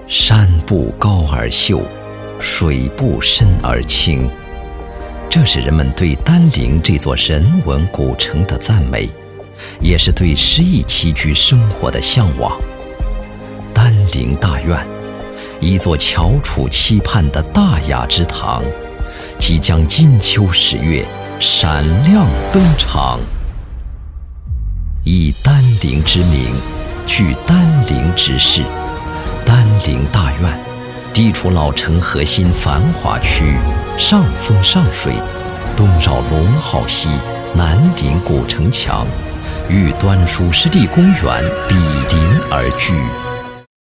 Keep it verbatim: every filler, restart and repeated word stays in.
山不高而秀，水不深而清。这是人们对丹陵这座人文古城的赞美，也是对诗意栖居生活的向往。丹陵大院，一座翘楚期盼的大雅之堂，即将金秋十月闪亮登场。以丹陵之名，具丹陵之势。丹陵大院地处老城核心繁华区，上风上水，东绕龙号溪，南临古城墙，与端书湿地公园比邻而居。